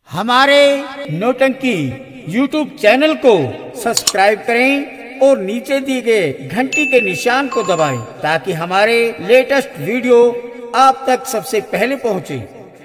हमारे नौटंकी YouTube channel को सब्सक्राइब करें और नीचे दिए गए घंटी के निशान को दबाएं ताकि हमारे लेटेस्ट वीडियो आप तक सबसे पहले पहुंचे।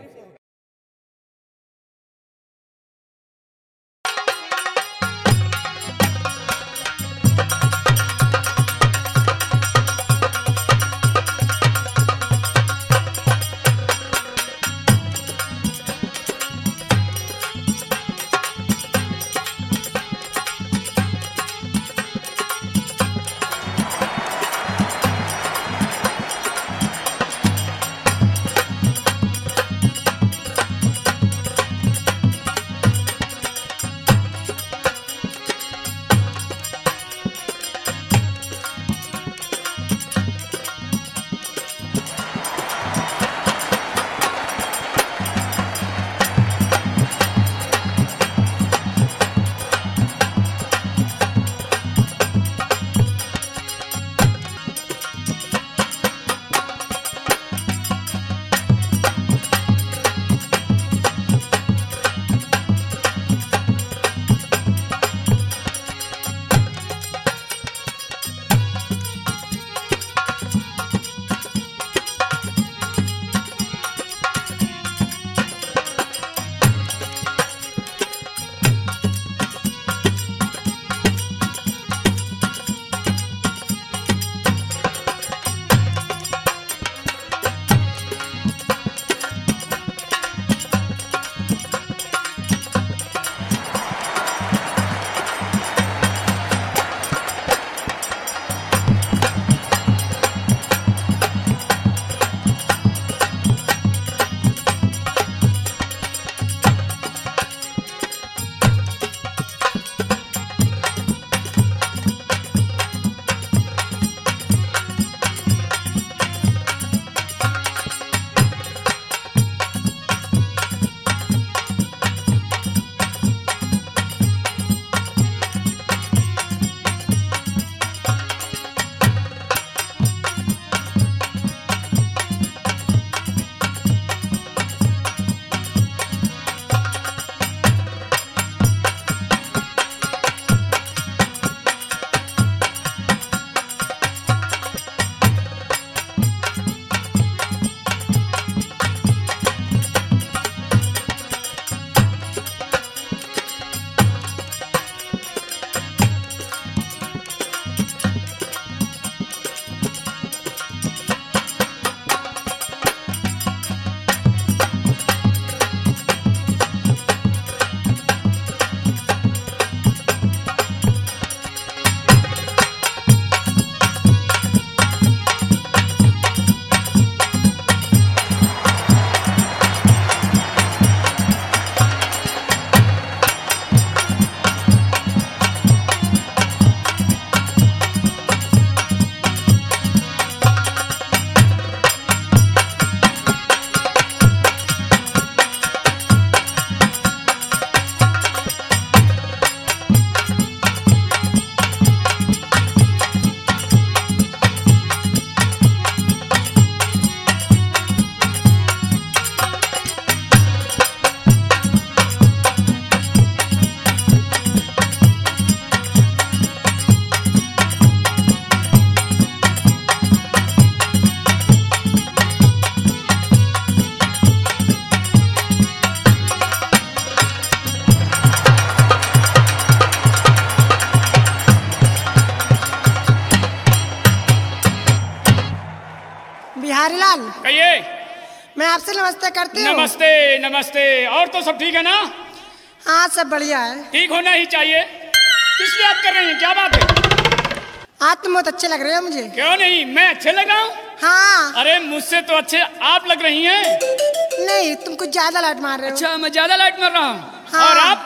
बिहारी लाल कहिए। मैं आपसे नमस्ते करती हूँ। नमस्ते नमस्ते। और तो सब ठीक है ना? हाँ सब बढ़िया है। ठीक होना ही चाहिए। किस लिए याद कर रही हैं, क्या बात है? आज तुम बहुत अच्छे लग रहे हो मुझे। क्यों नहीं, मैं अच्छे लगा हूँ? हाँ। अरे मुझसे तो अच्छे आप लग रही हैं। नहीं तुम कुछ ज्यादा लाइट मार रहे हो। अच्छा मैं ज्यादा लाइट मार रहा हूँ। हाँ। और आप?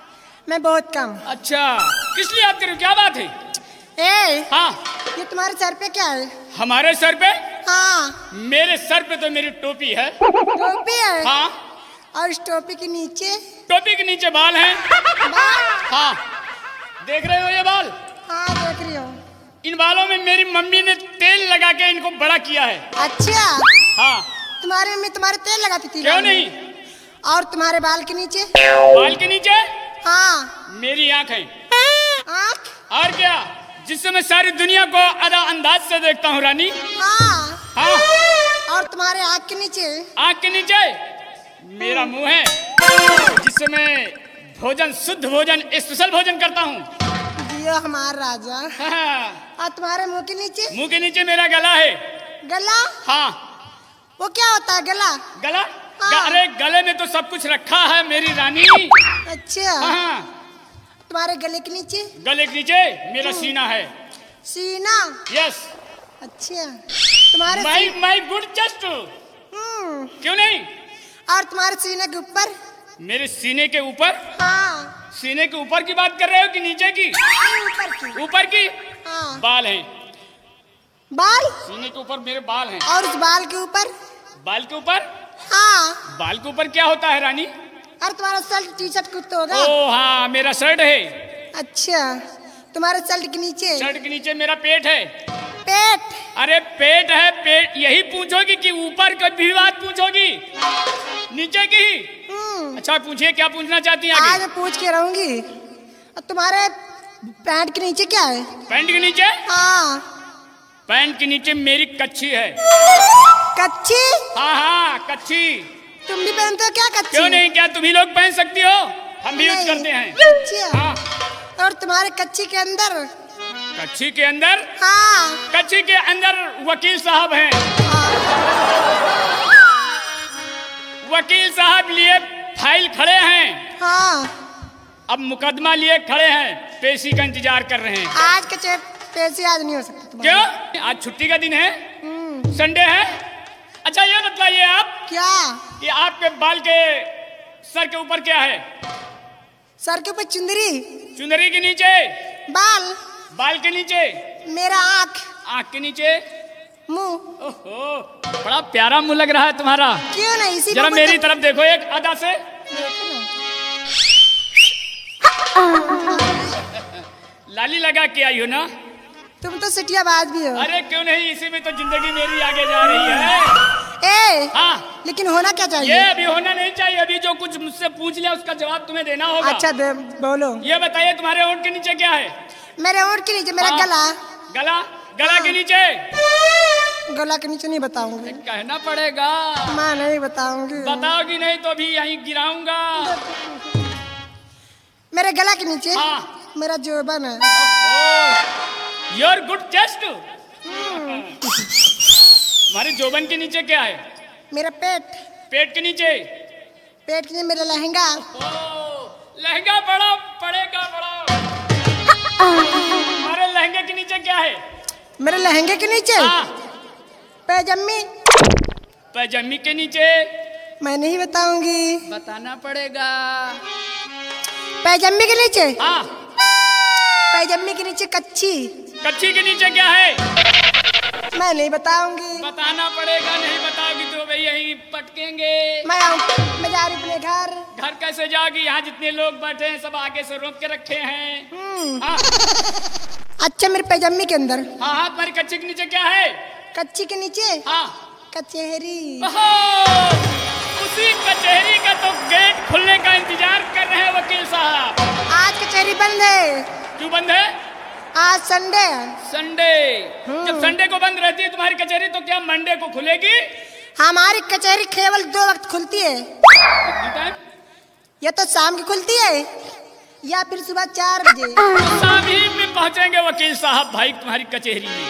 मैं बहुत कम। अच्छा किस लिए याद कर रही हो, क्या बात है? हाँ ये तुम्हारे सर पे क्या है? हमारे सर पे? हाँ मेरे सर पे तो मेरी टोपी है। टोपी है? हाँ। और इस टोपी के नीचे? टोपी के नीचे बाल हैं। हाँ देख रहे हो ये बाल? हाँ देख रही हूँ। इन बालों में मेरी मम्मी ने तेल लगा के इनको बड़ा किया है। अच्छा हाँ। तुम्हारी मम्मी तुम्हारे तेल लगाती थी? क्यों नहीं। और तुम्हारे बाल के नीचे? बाल के नीचे हाँ। मेरी आंख है। आँख? और क्या, जिससे मैं सारी दुनिया को अदा अंदाज से देखता हूँ रानी। हाँ। हाँ। और तुम्हारे आँख के नीचे? आंख के नीचे मेरा मुंह है, जिससे मैं भोजन, शुद्ध भोजन, स्पेशल भोजन करता हूँ। जियो हमारा राजा। हाँ। और तुम्हारे मुंह के नीचे? मुंह के नीचे मेरा गला है। गला? हाँ। वो क्या होता है गला? गला? हाँ। अरे गले में तो सब कुछ रखा है मेरी रानी। अच्छा। हाँ। तुम्हारे गले के नीचे? गले के नीचे मेरा सीना है। सीना? यस। अच्छा। तुम्हारे माई गुड चेस्ट। क्यों नहीं? और तुम्हारे सीने के ऊपर? मेरे सीने के ऊपर? हाँ। सीने के ऊपर की बात कर रहे हो कि नीचे की? ऊपर की। ऊपर की? हाँ। बाल हैं। बाल? सीने के ऊपर मेरे बाल हैं। और उस बाल के ऊपर? बाल के ऊपर? हाँ। बाल के ऊपर क्या होता है रानी? और तुम्हारा शर्ट टी शर्ट कुछ तो होगा? ओ हाँ, मेरा शर्ट है। अच्छा। तुम्हारे शर्ट के नीचे? शर्ट के नीचे मेरा पेट है। पेट? अरे पेट है, पेट। यही पूछोगी कि ऊपर की भी बात पूछोगी? नीचे की? अच्छा पूछिए, क्या पूछना चाहती हैं आगे? आज मैं पूछ के रहूंगी। और तुम्हारे पैंट के नीचे क्या है? पैंट के नीचे? हाँ। पैंट के नीचे मेरी कच्छी है। कच्ची? हाँ हाँ, कच्छी। तुम भी पहनते हो क्या कच्ची? क्यों नहीं, क्या तुम ही लोग पहन सकती हो? हम भी यूज नहीं। करते हैं। अच्छा। हाँ। और तुम्हारे कच्ची के अंदर? कच्छी के अंदर? हाँ। कच्छी के अंदर वकील साहब हैं। वकील साहब लिए फाइल खड़े हैं। हाँ। अब मुकदमा लिए खड़े हैं, पेशी का इंतजार कर रहे हैं। आज के पैसे आज नहीं हो सकते तुम्हारे। क्यों? आज छुट्टी का दिन है, संडे है। अच्छा ये बताइए आप क्या? कि आपके बाल के सर के ऊपर क्या है? सर के ऊपर चुंदरी? चुंदरी के नीचे? बाल? बाल के नीचे मेरा आँख? आँख के नीचे मुंह? ओहो, बड़ा प्यारा मुंह लग रहा है तुम्हारा। क्यों नहीं? इसी जरा में मेरी तरफ देखो एक अदा से। लाली लगा के आई हो ना? तुम तो सिटियाबाज भी हो। अरे क्यों नहीं, इसी में तो जिंदगी मेरी आगे जा रही है। ए, हाँ। लेकिन होना क्या चाहिए? ये अभी होना नहीं चाहिए। अभी जो कुछ मुझसे पूछ लिया उसका जवाब तुम्हें देना होगा। अच्छा बोलो। ये बताइए तुम्हारे होंठ के नीचे क्या है? मेरे होंठ के नीचे मेरा हाँ। गला। गला? गला के नीचे? गला के नीचे नहीं बताऊंगी। कहना पड़ेगा। मैं नहीं बताऊंगी। बताओगी नहीं तो अभी यहीं गिराऊंगा। मेरे गला के नीचे? हाँ। मेरा जोबन है। Your good chest. तुम्हारे जोबन के नीचे क्या है? मेरा पेट। पेट के नीचे? पेट के नीचे मेरा लहंगा। लहंगा बड़ा पड़ेगा बड़ा। हमारे लहंगे के नीचे क्या है? मेरे लहंगे के नीचे? हाँ। पैजम्मी। पैजम्मी के नीचे? मैं नहीं बताऊंगी। बताना पड़ेगा। पैजम्मी के नीचे? हाँ। पैजम्मी के नीचे कच्ची। कच्ची के नीचे क्या है? मैं नहीं बताऊंगी। बताना पड़ेगा। नहीं बताओगी तो भाई यहीं पटकेंगे। मैं जा रही अपने घर। घर कैसे जाओगी? यहाँ जितने लोग बैठे हैं सब आगे से रोक के रखे हैं। हाँ। अच्छा मेरे पैजम्मी के अंदर? हाँ हाँ, तुम्हारी कच्ची के नीचे क्या है? कच्ची के नीचे? हाँ। कचहरी। उसी कचहरी का तो गेट खुलने का इंतजार कर रहे हैं वकील साहब। आज कचहरी बंद है। क्यों बंद है? आज संडे है। संडे? जब संडे को बंद रहती है तुम्हारी कचहरी तो क्या मंडे को खुलेगी? हमारी कचहरी केवल 2 वक्त खुलती है। कितनी टाइम? या तो शाम की खुलती है या फिर सुबह 4 बजे। शाम ही में पहुंचेंगे वकील साहब भाई तुम्हारी कचहरी में।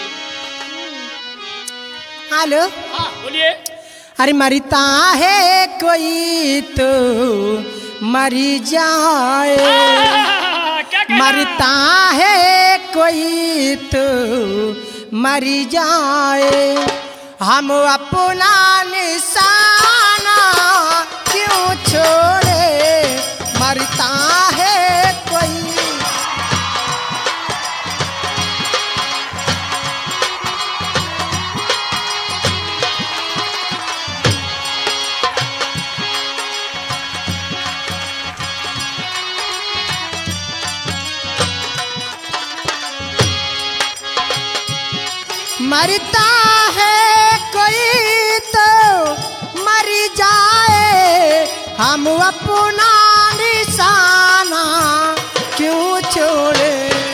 हेलो। हाँ बोलिए। अरे मरता है कोई तो मरी जाए। क्या कहना? मरता है कोई तो मरी जाए। हम अपना निशाना क्यों छोड़े? मरता है कोई। मरता है कोई तो मर जाए। हम अपना निशाना क्यों छोड़े।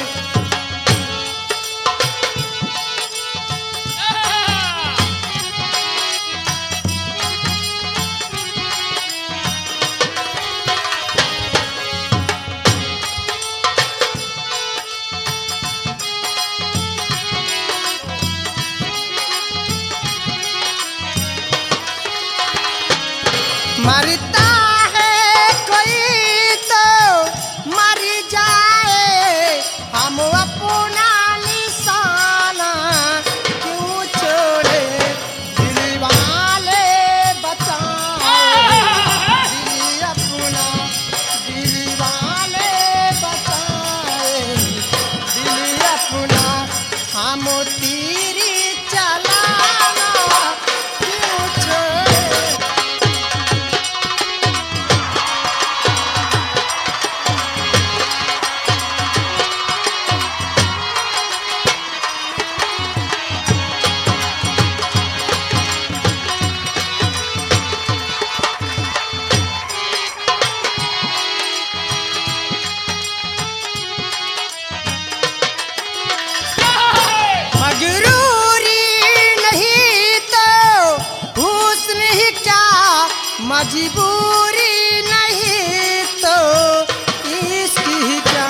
मरता है कोई तो मर जाए, हम अपना निशाना क्यों छोड़े। दिल वाले बचाए, दिल अपना, दिल वाले बचाए, दिल अपना, हम तीर चलाना क्यों छोड़े। मगरूरी नहीं तो हुस्न ही क्या, मजबूरी नहीं तो इश्क ही क्या।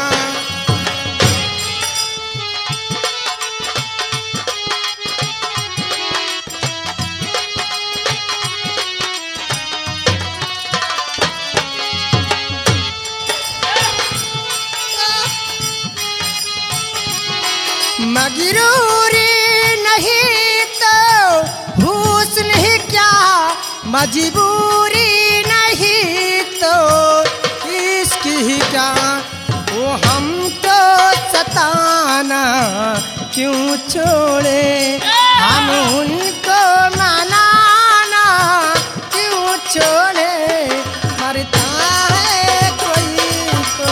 मगरूरी नहीं तो हुस्न ही क्या, मजबूरी नहीं तो इश्क ही क्या। वो हमको सताना क्यों छोड़े, हम उनको मनाना क्यों छोड़े। मरता है कोई तो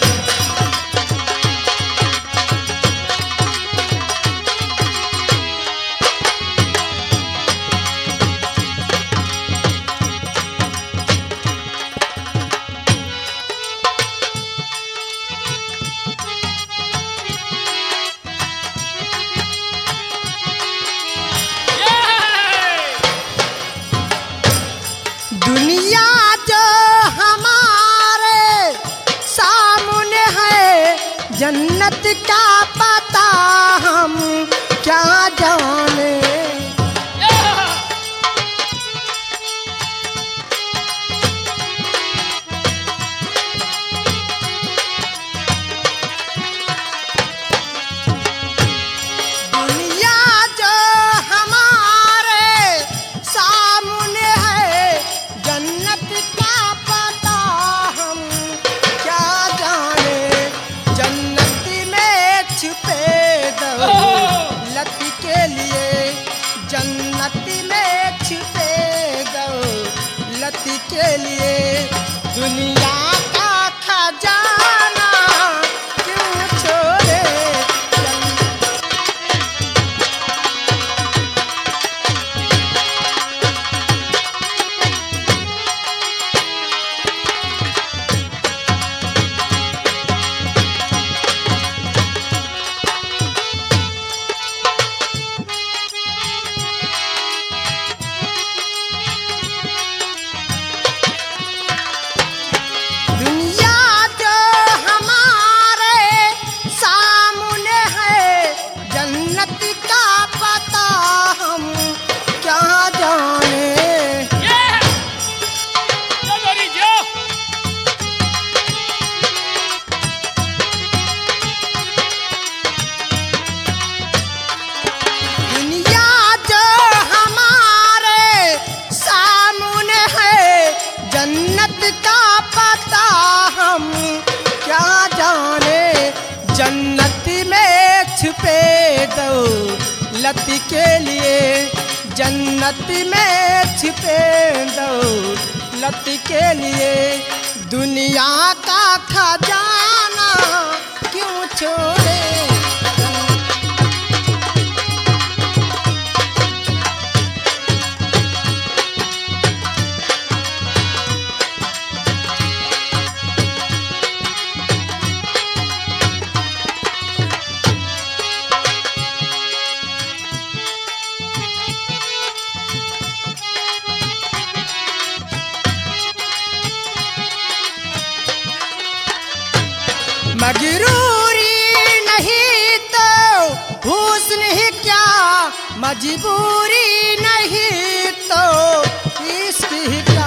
दुनिया जो हमारे सामने है, जन्नत का पता हम क्या जाने। दुनिया जो हमारे सामने है, जन्नत का पता हम क्या जाने। जन्नत में छुपे दौलत के लिए, जन्नत में छुपे दौलत के लिए, दुनिया का खजाना क्यों छोड़े। दुनिया जो हमारे सामने है, जन्नत का पता हम क्या जाने। दुनिया जो हमारे सामने है, जन्नत का पता हम क्या जाने। जन्नत में छुपे दौलत के लिए, जन्नत में छिपे दौलत के लिए दुनिया का खजाना क्यों छोड़े। मजरूरी नहीं तो हुस्न ही क्या, मजबूरी नहीं तो इश्क ही क्या।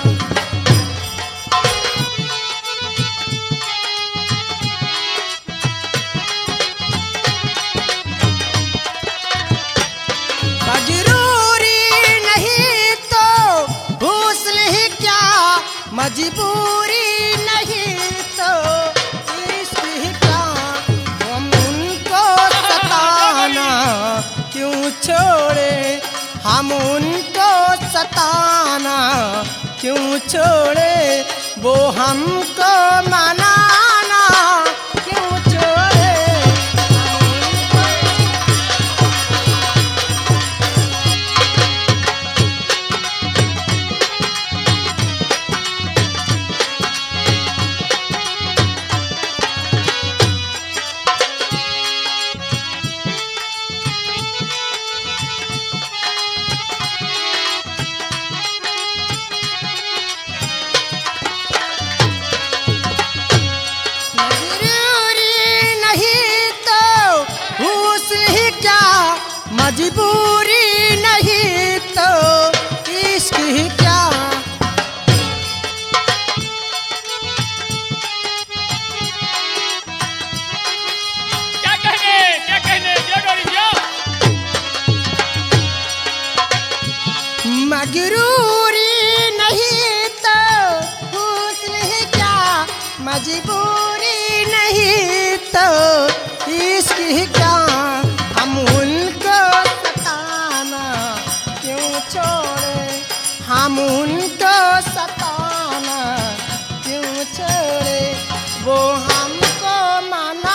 मजरूरी नहीं तो हुस्न ही क्या, मजबूरी नहीं तो इश्क ही क्या। हम उनको सताना क्यों छोड़े, हम उनको सताना क्यों छोड़े, वो हमको मनाना क्यों छोड़े। मजबूरी नहीं तो इश्क ही क्या। क्या कहने जो डोरी जो। मजरूरी नहीं तो हुस्न ही क्या, मजबूरी नहीं तो इश्क ही क्या। हम उनको सताना क्यों छोड़े, हम उनको सताना क्यों छोड़े, वो हमको मनाना।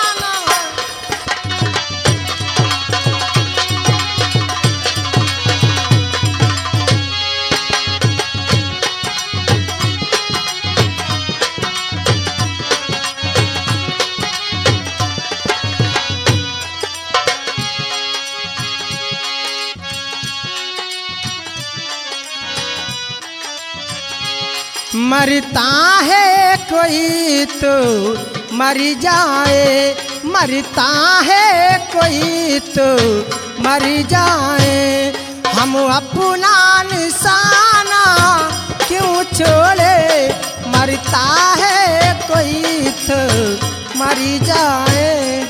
मरता है कोई तो मर जाए, मरता है कोई तो मर जाए, हम अपना निशाना क्यों छोड़े। मरता है कोई तो मर जाए।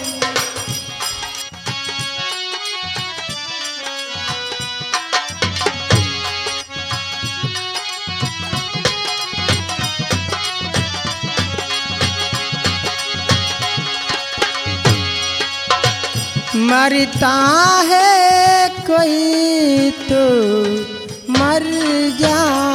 मरता है कोई तो मर जाए।